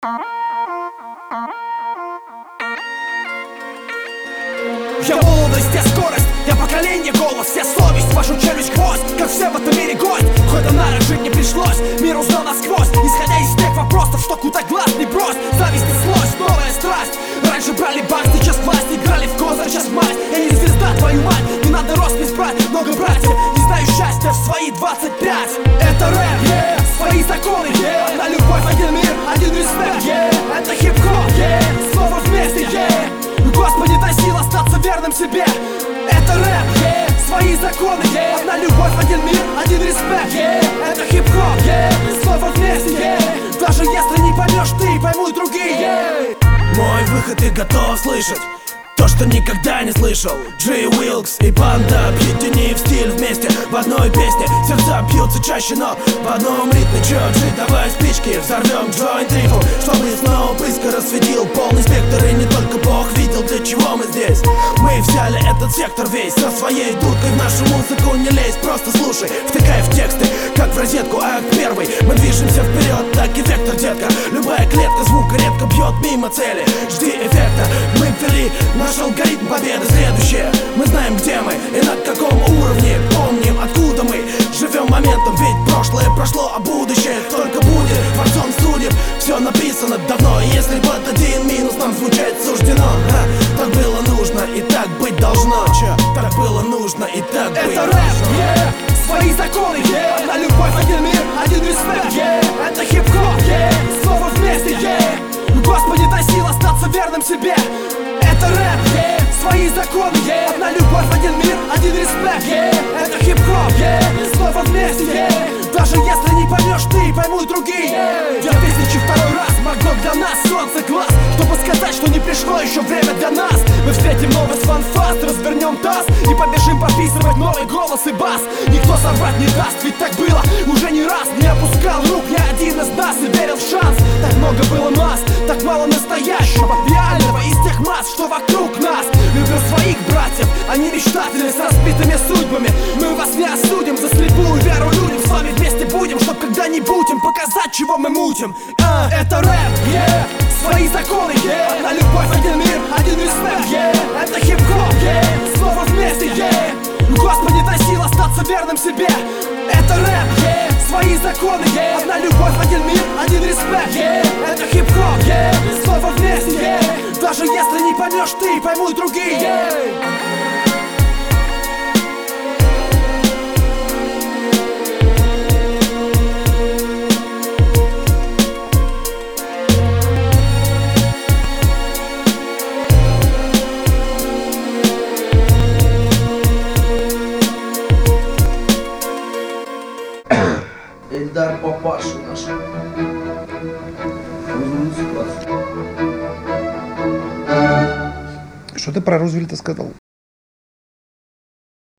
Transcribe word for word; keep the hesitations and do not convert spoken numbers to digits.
Я молодость, я скорость, я поколение голос, я совесть, вашу челюсть хвост, как все в этом мире гость. Хоть до нары жить не пришлось, мир узнал насквозь, исходя из тех вопросов, что куда глаз не брось. Зависть и злость, новая страсть. Раньше брали банк, сейчас власть, играли в козырь, сейчас мать. Я не звезда, твою мать, не надо роспись брать. Много братьев, не знаю счастья в свои двадцать пять. Это рэп, yeah, свои законы, yeah. Одна любовь, один мир, один респект, yeah. Это хип-хоп, yeah, снова вместе, yeah. Господи, дай сил остаться верным себе. Это рэп, yeah, свои законы, yeah. Одна любовь, один мир, один респект, yeah. Это хип-хоп, yeah, снова вместе, yeah. Даже если не поймешь ты, поймут другие, yeah. Мой выход ты готов слышать то, что никогда не слышал. Джей Уилкс и банда, объедини в стиль вместе в одной песне. Сердца бьются чаще, но в одном ритме. Чё, Джи, давай спички, взорвем джойнт рифл, чтобы снова близко рассветил полный спектр. И не только Бог видел, для чего мы здесь. Мы взяли этот сектор весь со своей дудкой. В нашу музыку не лезь, просто слушай, втыкай в тексты, как в розетку акт первый. Мы движемся вперед, так и вектор, детка. Любая клетка звука редко бьет мимо цели. Жди эффекта, мы ввели наш алгоритм победы. Следующее, мы знаем, где мы и на каком уровне. Помним, откуда мы живем моментом, ведь прошлое прошло, а будущее только будет. Творцом судеб все написано давно, и если под один минус нам звучать суждено, а, так было нужно и так быть должно. Че, так было нужно и так быть Это должно. рэп, yeah, свои законы, yeah. Одна любовь, один мир, один респект, yeah. Это хип-хоп, yeah, снова вместе, yeah. Господи, дай сил остаться верным себе. Это рэп, yeah, свои законы, yeah. Одна любовь, один мир, один респект, yeah. Это хип-хоп, yeah, снова вместе, yeah. Даже если не поймешь ты, поймут другие, yeah. Я тысячи второй раз могло для нас солнце глаз, чтобы сказать, что не пришло еще время для нас. Мы встретим новый фан-фаст, развернем таз и побежим пописывать новый голос и бас. Никто соврать не даст, ведь так было уже не раз. Не опускал рук ни один из нас и верил в шанс. Так много было масс, так мало настоящего, реального из тех масс, что вокруг нас. Любим своих братьев, они мечтатели с разбитыми судьбами. Мы вас не осудим за слепую веру людям. С вами вместе будем, чтоб когда-нибудь им показать, чего мы мутим. а, Это рэп, yeah, свои законы, yeah. Одна любовь, один мир, один респект, yeah. Это хип-хоп, yeah, снова вместе, yeah. Господи, дай сил остаться верным себе. Это рэп, yeah, свои законы, yeah. Одна любовь, один мир, один респект, yeah. Это хип-хоп, yeah, снова вместе, yeah. Даже если не поймешь ты, поймут другие, yeah. Эльдар Папаша наш. Що ти про Рузвельта сказав?